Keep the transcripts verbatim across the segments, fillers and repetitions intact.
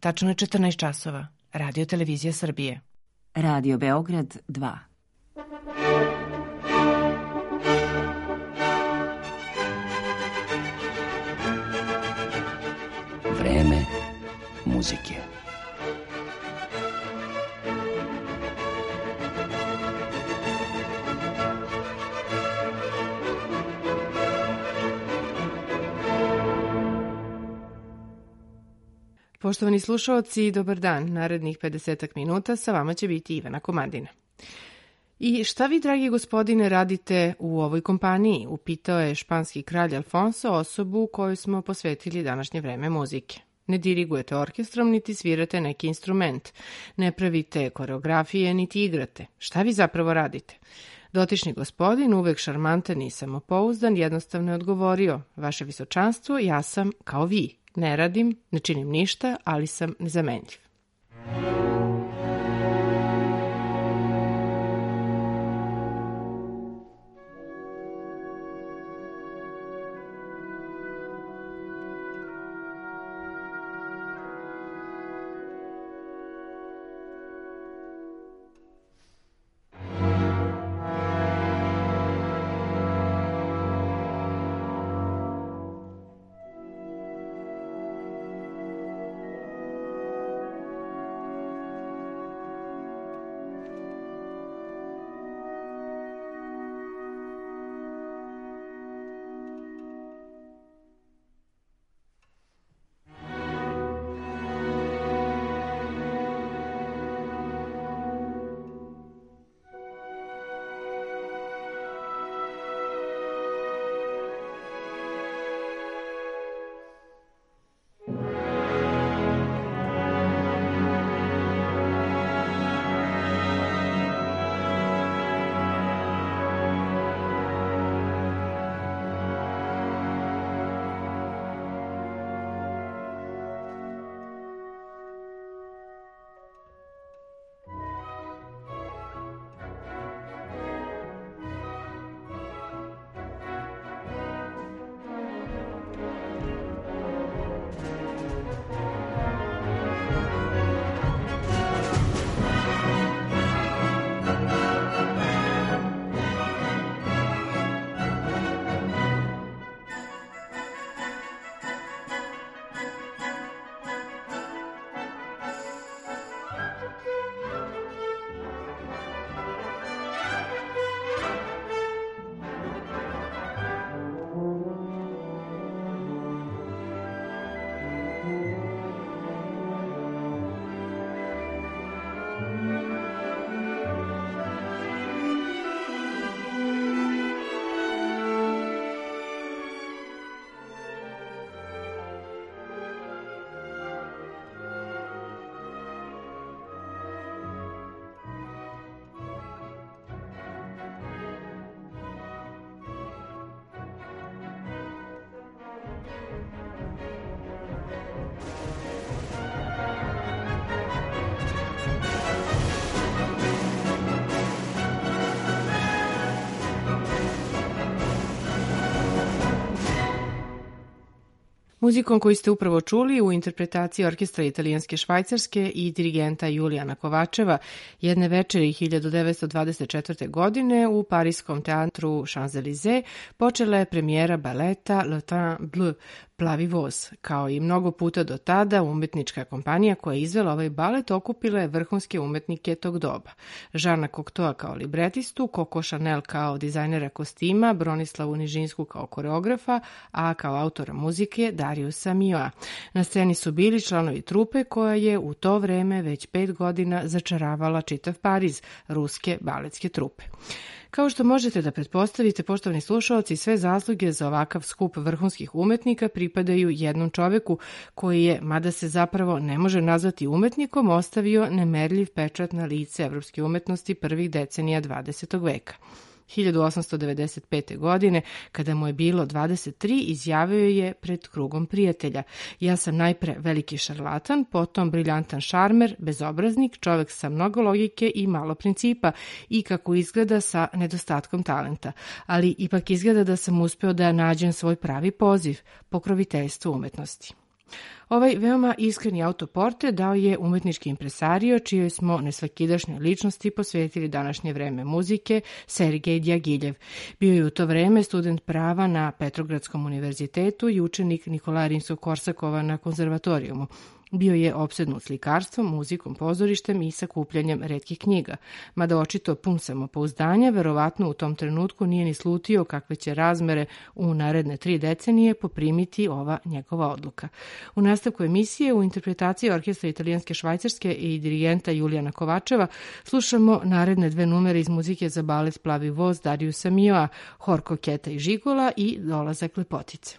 Tačno je četrnaest časova. Radio Televizija Srbije. Radio Beograd dva. Vreme muzike. Poštovani slušaoci, dobar dan. Narednih pedesetak minuta sa vama će biti Ivana Komadina. I šta vi, dragi gospodine, radite u ovoj kompaniji? Upitao je španski kralj Alfonso osobu kojoj smo posvetili današnje vreme muzike. Ne dirigujete orkestrom, niti svirate neki instrument. Ne pravite koreografije, niti igrate. Šta vi zapravo radite? Dotični gospodin, uvek šarmantan i samopouzdan, jednostavno je odgovorio: Vaše visočanstvo, ja sam kao vi. Ne radim, ne činim ništa, ali sam nezamenljiv. Muzikom koju ste upravo čuli u interpretaciji orkestra italijanske Švajcarske i dirigenta Julijana Kovačeva jedne večeri hiljadu devetsto dvadeset četvrte. godine u parijskom teatru Champs-Élysées počela je premijera baleta Le Train Bleu, Plavi voz. Kao i mnogo puta do tada, umetnička kompanija koja je izvela ovaj balet okupila je vrhunske umetnike tog doba. Žana Cocteau kao libretistu, Coco Chanel kao dizajnera kostima, Bronislavu Nižinsku kao koreografa, a kao autora muzike Dariusa Milhaud. Na sceni su bili članovi trupe koja je u to vreme već pet godina začaravala čitav Pariz, ruske baletske trupe. Kao što možete da pretpostavite, poštovani slušaoci, sve zasluge za ovakav skup vrhunskih umetnika pripadaju jednom čoveku koji je, mada se zapravo ne može nazvati umetnikom, ostavio nemerljiv pečat na lice evropske umetnosti prvih decenija dvadesetog veka. hiljadu osamsto devedeset pete. godine, kada mu je bilo dvadeset tri, izjavio je pred krugom prijatelja: ja sam najpre veliki šarlatan, potom briljantan šarmer, bezobraznik, čovek sa mnogo logike i malo principa i kako izgleda sa nedostatkom talenta. Ali ipak izgleda da sam uspeo da nađem svoj pravi poziv, pokroviteljstvo umetnosti. Ovaj veoma iskreni autoportret dao je umetnički impresario, čijoj smo nesvakidašnjoj ličnosti posvetili današnje vreme muzike, Sergej Djagiljev. Bio je u to vreme student prava na Petrogradskom univerzitetu i učenik Nikolaja Rimskog-Korsakova na konzervatorijumu. Bio je opsednut slikarstvom, muzikom, pozorištem i sakupljanjem retkih knjiga. Mada očito pun samopouzdanja, verovatno u tom trenutku nije ni slutio kakve će razmere u naredne tri decenije poprimiti ova njegova odluka. U nastavku emisije, u interpretaciji orkestra Italijanske Švajcarske i dirigenta Julijana Kovačeva, slušamo naredne dve numere iz muzike za balet Plavi voz Dariusa Milhaua, hor Koketa i Žigola i Dolazak lepotice.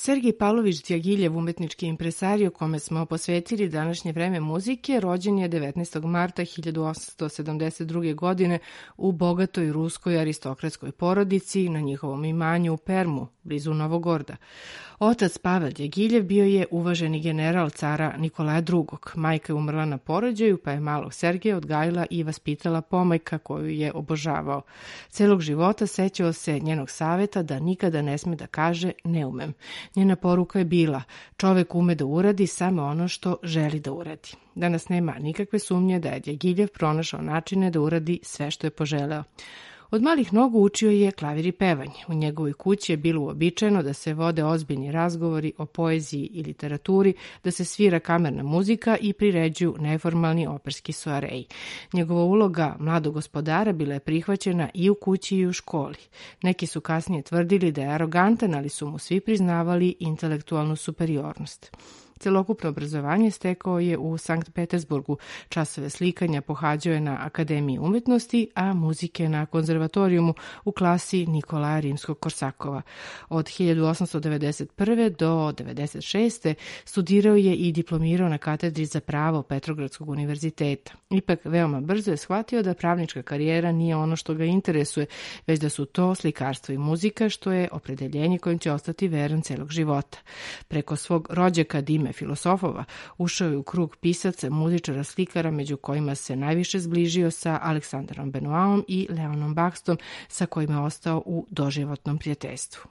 Sergij Pavlović Djagiljev, umetnički impresario kome smo posvetili današnje vreme muzike, rođen je devetnaestog marta hiljadu osamsto sedamdeset druge. godine u bogatoj ruskoj aristokratskoj porodici na njihovom imanju u Permu, blizu Novogorda. Otac Pavel Djagiljev bio je uvaženi general cara Nikolaja drugog. Majka je umrla na porođaju, pa je malog Sergeja odgajila i vaspitala pomajka koju je obožavao. Celog života sećao se njenog saveta da nikada ne sme da kaže ne umem. Njena poruka je bila: čovek ume da uradi samo ono što želi da uradi. Danas nema nikakve sumnje da je Djagiljev pronašao načine da uradi sve što je poželeo. Od malih nogu učio je klavir i pevanje. U njegovoj kući je bilo uobičajeno da se vode ozbiljni razgovori o poeziji i literaturi, da se svira kamerna muzika i priređuju neformalni operski soareji. Njegova uloga mladog gospodara bila je prihvaćena i u kući i u školi. Neki su kasnije tvrdili da je arogantan, ali su mu svi priznavali intelektualnu superiornost. Celokupno obrazovanje stekao je u Sankt Petersburgu, časove slikanja pohađao je na Akademiji umetnosti, a muzike na konzervatorijumu u klasi Nikolaja Rimskog-Korsakova. Od hiljadu osamsto devedeset prve. do devedeset šeste. studirao je i diplomirao na katedri za pravo Petrogradskog univerziteta. Ipak, veoma brzo je shvatio da pravnička karijera nije ono što ga interesuje, već da su to slikarstvo i muzika, što je opredeljenje kojim će ostati veran celog života. Preko svog rođaka Dime filosofova ušao je u krug pisaca, muzičara, slikara, među kojima se najviše zbližio sa Aleksandrom Benoaom i Leonom Bakstom, sa kojima je ostao u doživotnom prijateljstvu.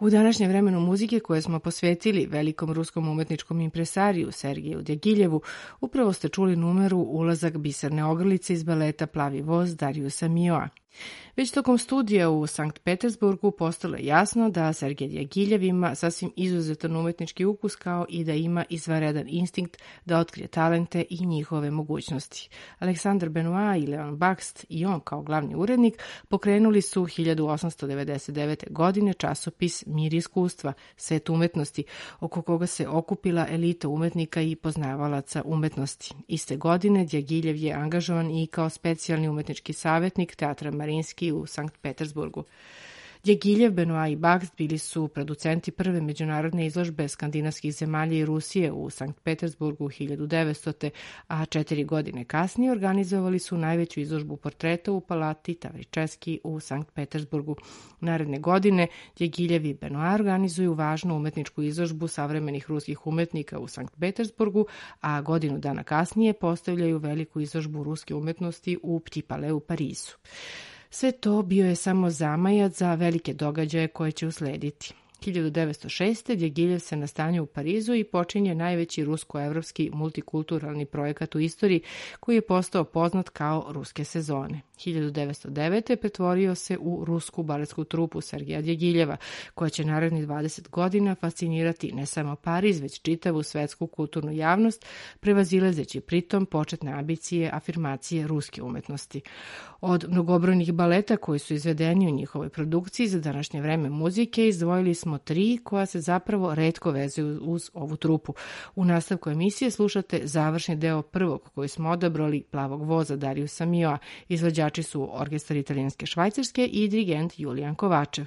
U današnjem vremenu muzike koje smo posvetili velikom ruskom umetničkom impresariju Sergeju Djagiljevu, upravo ste čuli numeru Ulazak biserne ogrlice iz baleta Plavi voz Dariusa Milhaud'a. Već tokom studija u Sankt Petersburgu postalo je jasno da Sergej Djagiljev ima sasvim izuzetan umetnički ukus, kao i da ima izvanredan instinkt da otkrije talente i njihove mogućnosti. Aleksandar Benoit i Leon Bakst i on kao glavni urednik pokrenuli su hiljadu osamsto devedeset devete. godine časopis Mir iskustva, svet umetnosti, oko koga se okupila elita umetnika i poznavalaca umetnosti. Iste godine Djagiljev je angažovan i kao specijalni umetnički savjetnik Teatra Marinski u Sankt Petersburgu. Djagiljev, Benoit i Bakst bili su producenti prve međunarodne izložbe skandinavskih zemalja i Rusije u Sankt Petersburgu hiljadu devetstote. a četiri godine kasnije organizovali su najveću izložbu portreta u palati Tavričeski u Sankt Petersburgu. Naredne godine Djagiljev i Benoit organizuju važnu umetničku izložbu savremenih ruskih umetnika u Sankt Petersburgu, a godinu dana kasnije postavljaju veliku izložbu ruske umetnosti u Petit Palais u Parizu. Sve to bio je samo zamajac za velike događaje koje će uslediti. hiljadu devetsto šeste. Djagiljev se nastanio u Parizu i počinje najveći rusko-evropski multikulturalni projekat u istoriji koji je postao poznat kao Ruske sezone. hiljadu devetsto devete. pretvorio se u rusku baletsku trupu Sergeja Djagiljeva, koja će narednih dvadeset godina fascinirati ne samo Pariz, već čitavu svetsku kulturnu javnost, prevazilazeći pritom početne ambicije afirmacije ruske umetnosti. Od mnogobrojnih baleta koji su izvedeni u njihovoj produkciji za današnje vreme muzike izdvojili smo tri koja se zapravo retko vezuju uz ovu trupu. U nastavku emisije slušate završni deo prvog koji smo odabrali, Plavog voza Dariusa Milhaud'a. Izvođači su orkestar Italijanske Švajcarske i dirigent Julijan Kovačev.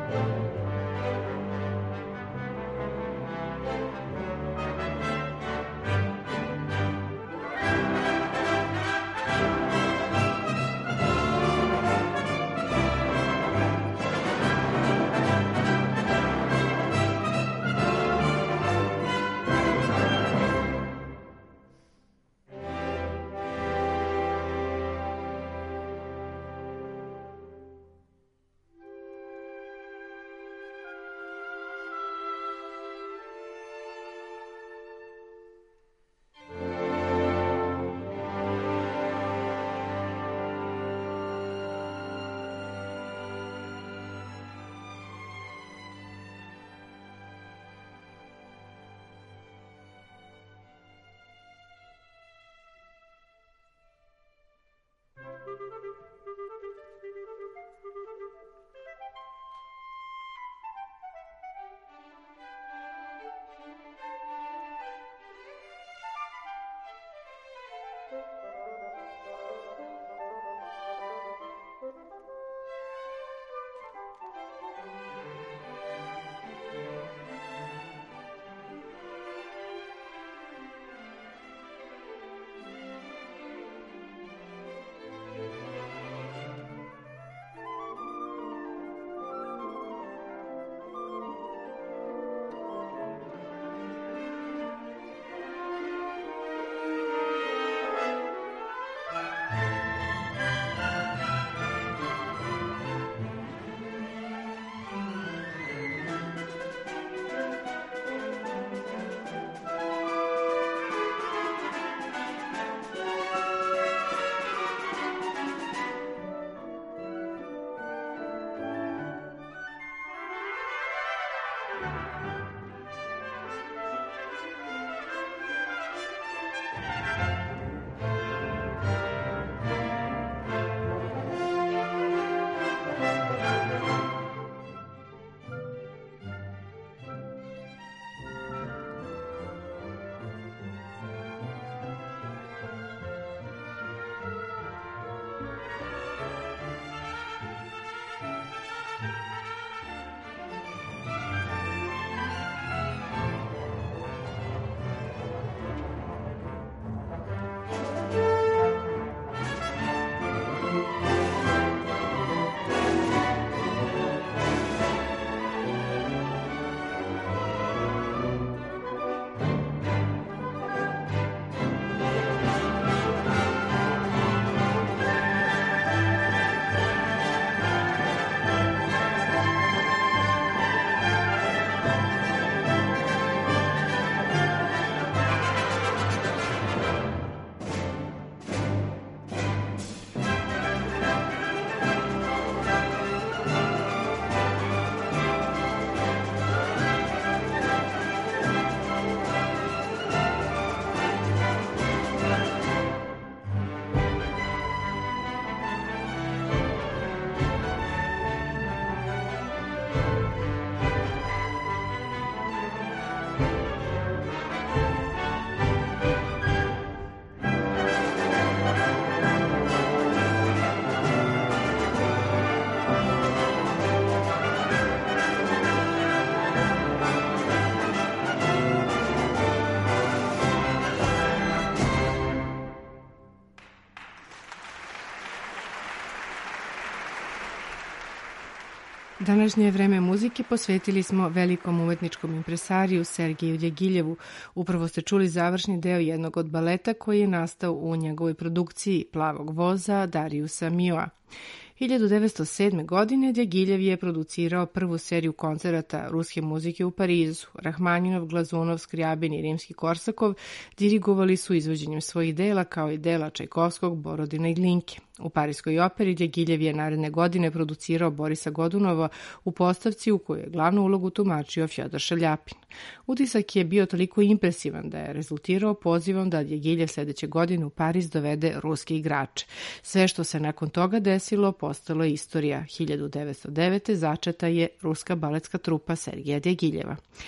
Današnje vreme muzike posvetili smo velikom umetničkom impresariju Sergeju Djagiljevu. Upravo ste čuli završni deo jednog od baleta koji je nastao u njegovoj produkciji Plavog voza Dariusa Milhaua. hiljadu devetsto sedme. godine Djagiljev je producirao prvu seriju koncerata ruske muzike u Parizu. Rahmaninov, Glazunov, Skriabin i Rimski Korsakov dirigovali su izvođenjem svojih dela kao i dela Čajkovskog, Borodina i Glinke. U Parijskoj operi Djagiljev je naredne godine producirao Borisa Godunova u postavci u kojoj je glavnu ulogu tumačio Fjodor Šaljapin. Utisak je bio toliko impresivan da je rezultirao pozivom da Djagiljev sledeće godine u Pariz dovede ruske igrače. Sve što se nakon toga desilo postalo je istorija. hiljadu devetsto devete. začeta je ruska baletska trupa Sergeja Djagiljeva.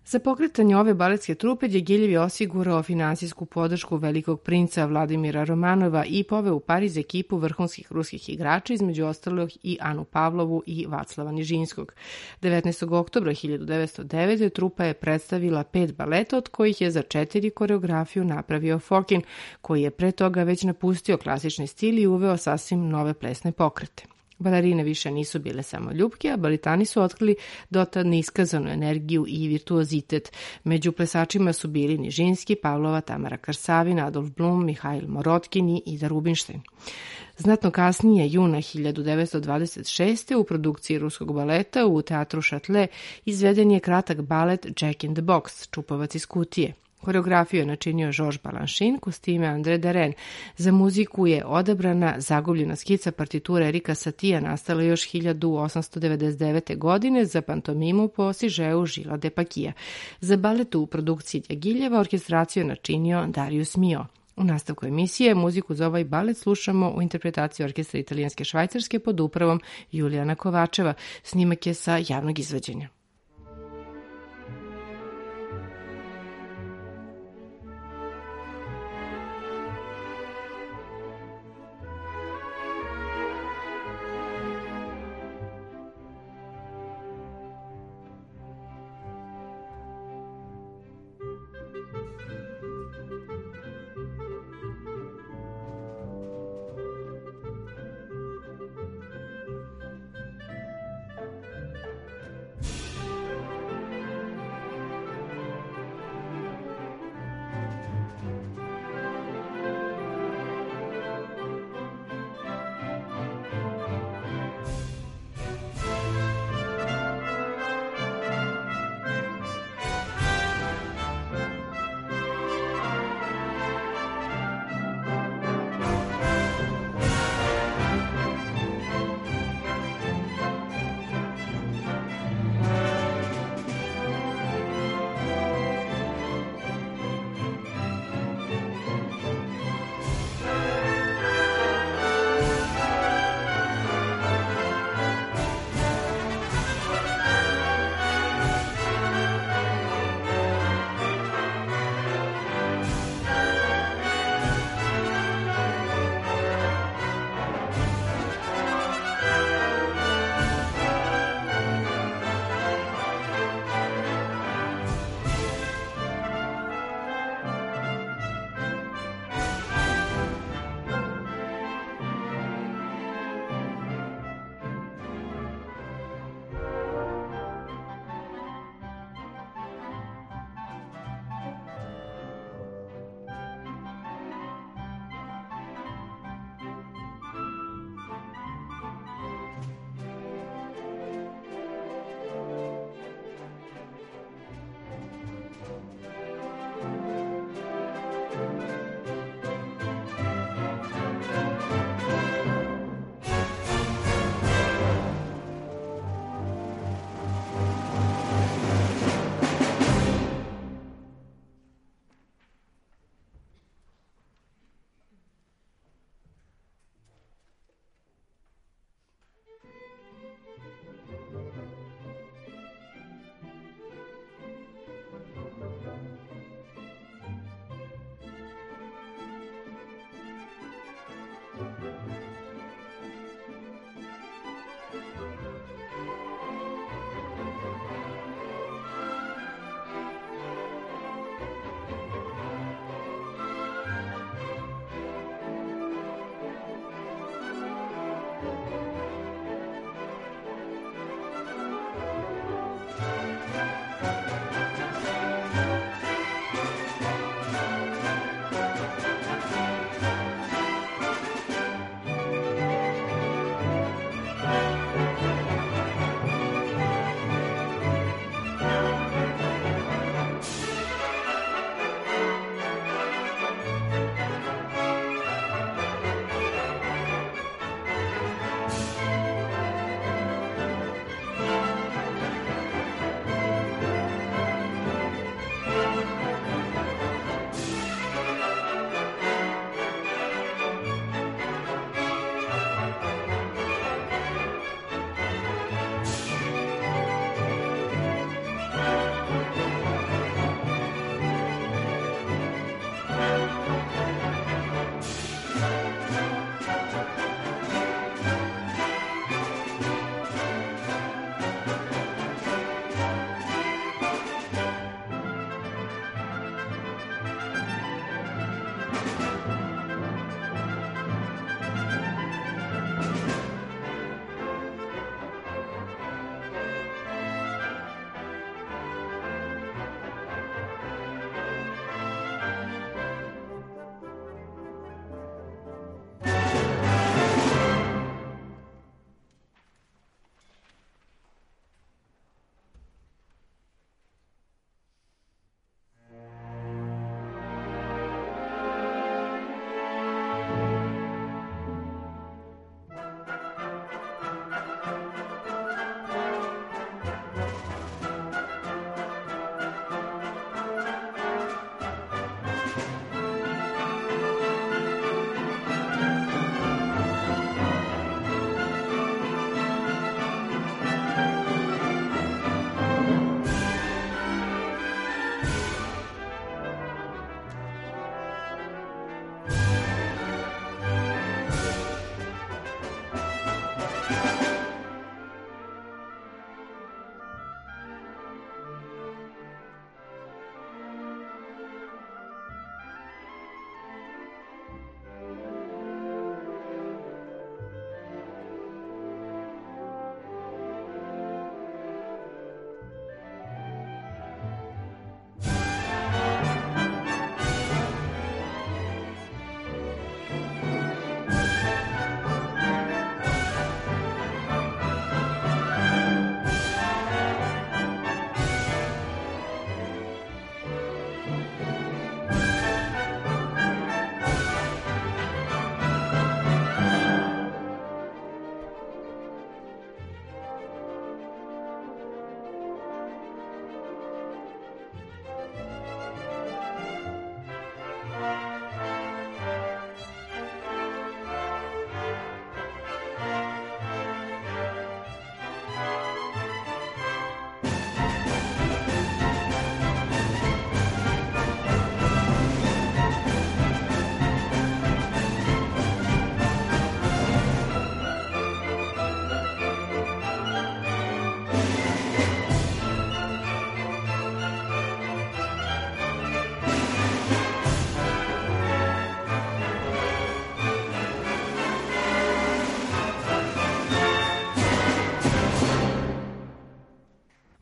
Za pokretanje ove baletske trupe Djagiljev je osigurao finansijsku podršku velikog princa Vladimira Romanova i poveo u Pariz ekipu vrhunskih ruskih igrača, između ostalog i Anu Pavlovu i Vaclava Nižinskog. devetnaestog oktobra hiljadu devetsto devete. trupa je predstavila pet baleta, od kojih je za četiri koreografiju napravio Fokin, koji je pre toga već napustio klasični stil i uveo sasvim nove plesne pokrete. Balerine više nisu bile samo ljubke, a baletani su otkrili dotad neiskazanu energiju i virtuozitet. Među plesačima su bili Nižinski, Pavlova, Tamara Karsavina, Adolf Blum, Mihajl Morotkin i Ida Rubinštajn. Znatno kasnije, juna hiljadu devetsto dvadeset šeste. u produkciji ruskog baleta u teatru Šatle izveden je kratak balet Jack in the Box, Čupovac iz kutije. Koreografiju je načinio Georges Balanchine, kostime André Derain. Za muziku je odabrana zagubljena skica partiture Erika Satija, nastala još hiljadu osamsto devedeset devete. godine za pantomimu po sižeu Žila Depakija. Za balet u produkciji Djagiljeva orkestraciju je načinio Darius Mio. U nastavku emisije muziku za ovaj balet slušamo u interpretaciji orkestra italijanske Švajcarske pod upravom Julijana Kovačeva. Snimak je sa javnog izvođenja.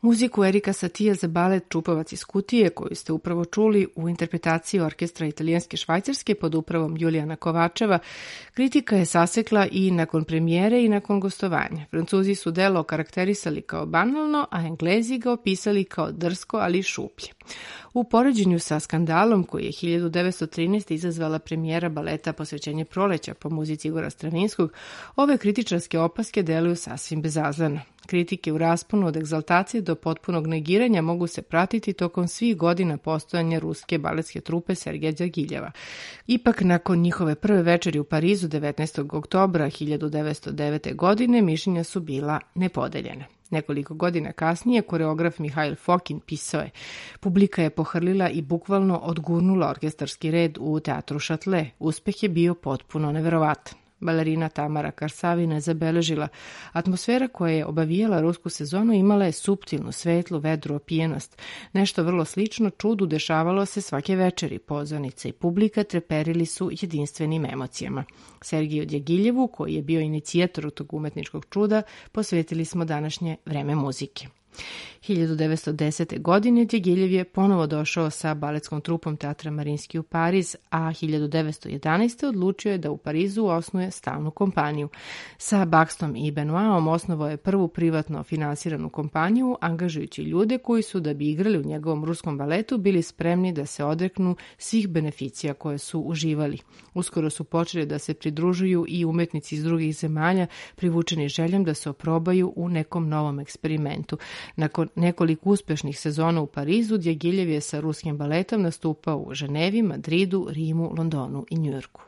Muziku Erika Satija za balet Čupavac iz kutije, koju ste upravo čuli u interpretaciji orkestra Italijanske Švajcarske pod upravom Julijana Kovačeva, kritika je sasekla i nakon premijere i nakon gostovanja. Francuzi su delo okarakterisali kao banalno, a Englezi ga opisali kao drsko, ali šuplje. U poređenju sa skandalom koji je hiljadu devetsto trinaeste. izazvala premijera baleta Posvećenje proleća po muzici Igora Stravinskog, ove kritičarske opaske deluju sasvim bezazleno. Kritike u rasponu od egzaltacije do potpunog negiranja mogu se pratiti tokom svih godina postojanja ruske baletske trupe Sergeja Djagiljeva. Ipak, nakon njihove prve večeri u Parizu devetnaestog oktobra hiljadu devetsto devete. godine, mišljenja su bila nepodeljena. Nekoliko godina kasnije, koreograf Mihail Fokin pisao je: publika je pohrlila i bukvalno odgurnula orkestarski red u teatru Šatle. Uspeh je bio potpuno neverovatan. Balerina Tamara Karsavina je zabeležila: atmosfera koja je obavijala rusku sezonu imala je suptilnu, svetlu, vedru opijenost. Nešto vrlo slično čudu dešavalo se svake večeri. Pozornice i publika treperili su jedinstvenim emocijama. Sergiju Djagiljevu, koji je bio inicijator tog umetničkog čuda, posvetili smo današnje vreme muzike. hiljadu devetsto desete. godine Djagiljev je ponovo došao sa baletskom trupom Teatra Marinski u Pariz, a hiljadu devetsto jedanaeste. odlučio je da u Parizu osnuje stalnu kompaniju. Sa Baxtom i Benoitom osnovao je prvu privatno finansiranu kompaniju, angažujući ljude koji su, da bi igrali u njegovom ruskom baletu, bili spremni da se odreknu svih beneficija koje su uživali. Uskoro su počeli da se pridružuju i umetnici iz drugih zemalja, privučeni željom da se oprobaju u nekom novom eksperimentu. Nakon nekoliko uspešnih sezona u Parizu, Djagiljev je sa ruskim baletom nastupao u Ženevi, Madridu, Rimu, Londonu i Njujorku.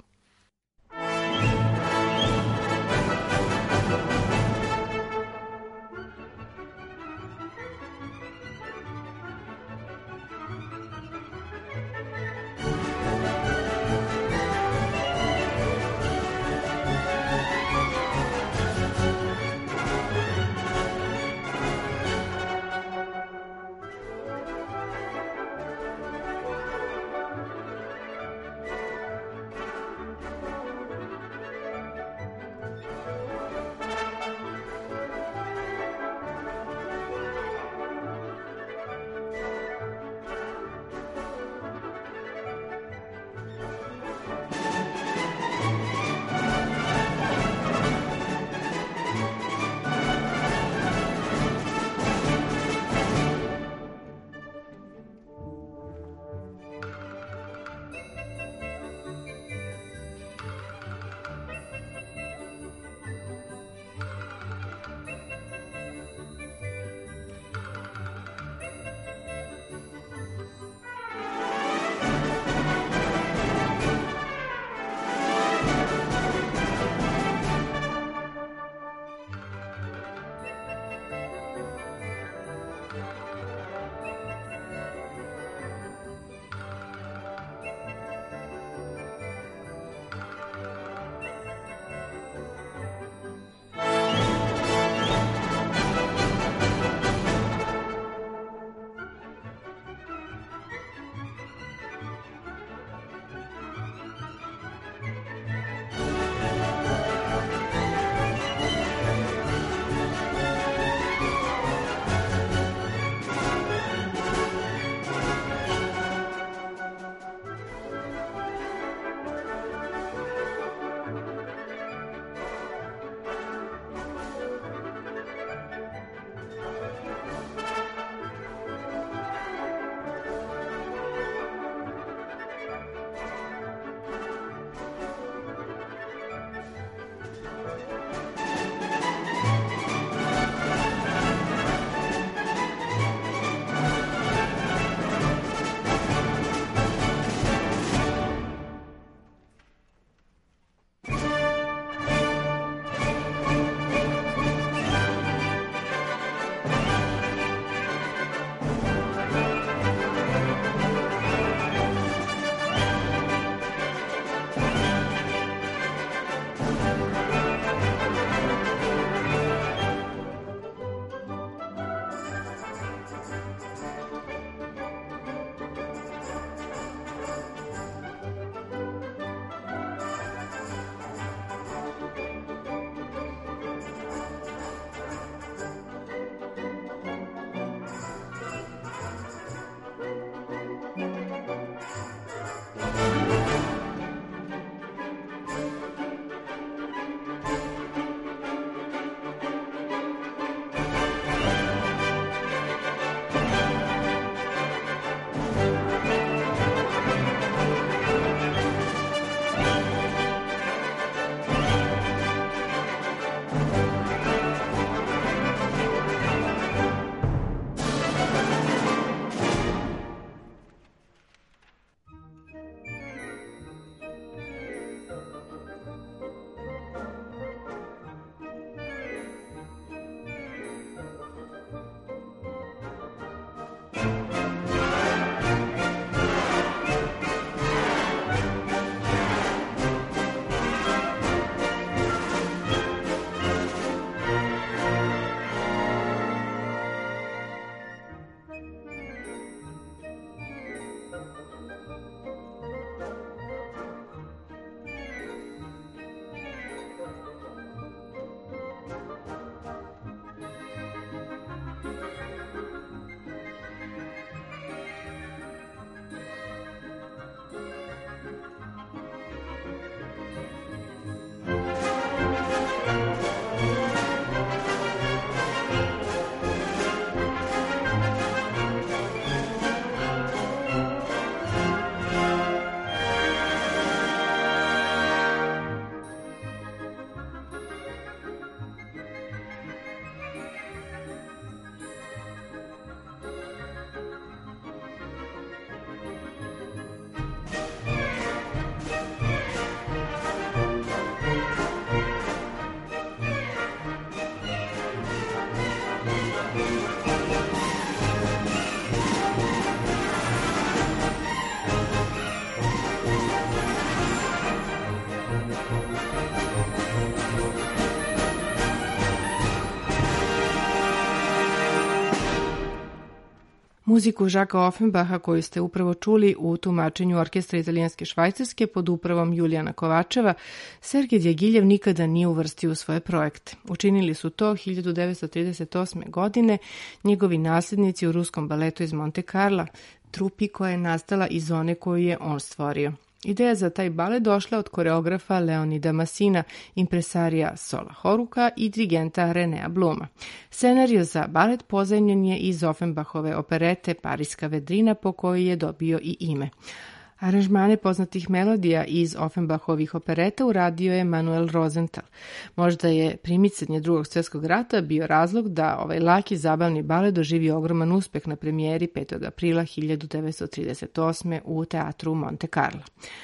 Muziku Žaka Offenbacha koju ste upravo čuli u tumačenju Orkestra italijanske Švajcarske pod upravom Julijana Kovačeva, Sergej Djagiljev nikada nije uvrstio u svoje projekte. Učinili su to hiljadu devetsto trideset osme. godine njegovi nasljednici u ruskom baletu iz Monte Carla, trupi koja je nastala iz one koju je on stvorio. Ideja za taj balet došla od koreografa Leonida Masina, impresarija Sola Horuka i dirigenta Renea Bluma. Scenario za balet pozajmljen je iz Offenbachove operete Pariska vedrina, po kojoj je dobio i ime. Aranžmane poznatih melodija iz Offenbachovih opereta uradio je Manuel Rosenthal. Možda je primicanje Drugog svjetskog rata bio razlog da ovaj laki zabavni balet doživi ogroman uspeh na premijeri petog aprila hiljadu devetsto trideset osme. u teatru Monte Carlo.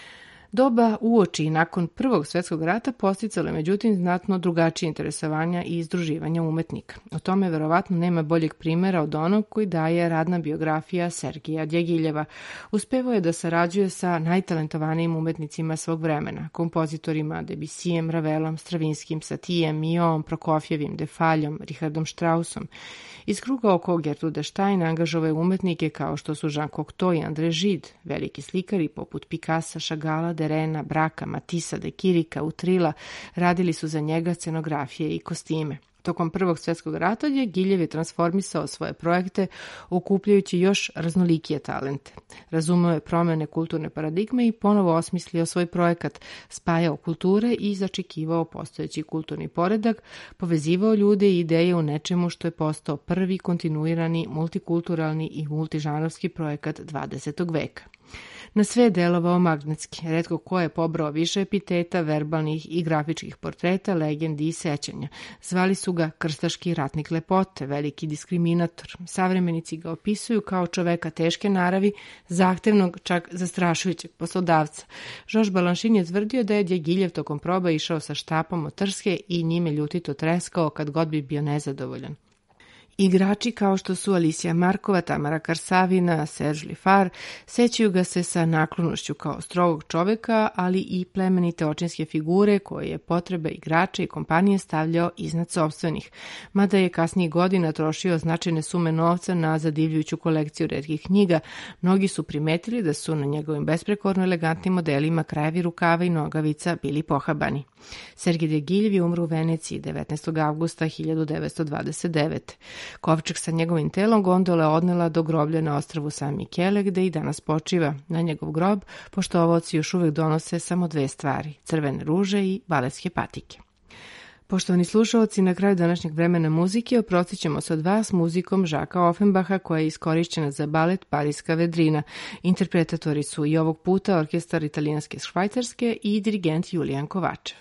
Doba uoči i nakon Prvog svjetskog rata posticalo je međutim znatno drugačije interesovanja i izdruživanja umetnika. O tome verovatno nema boljeg primjera od onog koji daje radna biografija Sergeja Djagiljeva. Uspevao je da sarađuje sa najtalentovanijim umetnicima svog vremena, kompozitorima Debussyjem, Ravelom, Stravinskim, Satijem, Miom, Prokofjevim, Defaljom, Richardom Straussom. Iz kruga oko Gertrude Stein angažovao je umetnike kao što su Jean Cocteau i André Gide, veliki slikari poput Picassa, Chagalla, Derena, Braka, Matissa, de Kirika, Utrila, radili su za njega scenografije i kostime. Tokom Prvog svjetskog rata Djagiljev je transformisao svoje projekte, okupljajući još raznolikije talente. Razumeo je promjene kulturne paradigme i ponovo osmislio svoj projekat, spajao kulture i začekivao postojeći kulturni poredak, povezivao ljude i ideje u nečemu što je postao prvi kontinuirani multikulturalni i multižanrovski projekat dvadesetog veka. Na sve je delovao magnetski, retko ko je pobrao više epiteta, verbalnih i grafičkih portreta, legendi i sećanja. Zvali su ga krstaški ratnik lepote, veliki diskriminator. Savremenici ga opisuju kao čoveka teške naravi, zahtevnog, čak zastrašujućeg poslodavca. Georges Balanchine je tvrdio da je Djagiljev tokom proba išao sa štapom od trske i njime ljutito treskao kad god bi bio nezadovoljan. Igrači kao što su Alicia Markova, Tamara Karsavina, Serge Lifar sećaju ga se sa naklonošću kao strogog čoveka, ali i plemenite očinske figure koje je potrebe igrača i kompanije stavljao iznad sopstvenih, mada je kasnijih godina trošio značajne sume novca na zadivljujuću kolekciju retkih knjiga. Mnogi su primetili da su na njegovim besprekorno elegantnim modelima krajevi rukava i nogavica bili pohabani. Sergej Djagiljev je umro u Veneciji devetnaestog avgusta hiljadu devetsto dvadeset devete. Kovčeg sa njegovim telom gondola je odnela do groblja na ostrvu San Michele, gde i danas počiva. Na njegov grob poštovaoci još uvek donose samo dve stvari, crvene ruže i baletske patike. Poštovani slušalci, na kraju današnjeg vremena muzike oprostit ćemo se od vas muzikom Žaka Offenbacha koja je iskorišćena za balet Pariska vedrina. Interpretatori su i ovog puta Orkestar italijanske Švajcarske i dirigent Julijan Kovačev.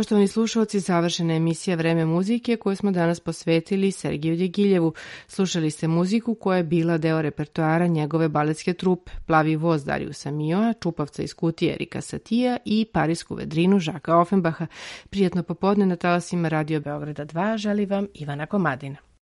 Poštovani slušalci, završena je emisija Vreme muzike koju smo danas posvetili Sergeju Djegiljevu. Slušali ste muziku koja je bila deo repertoara njegove baletske trupe Plavi voz Dariusa Mioa, Čupavca iz kutije Erika Satija i Parisku vedrinu Žaka Offenbacha. Prijetno popodne na talasima Radio Beograda dva želi vam Ivana Komadina.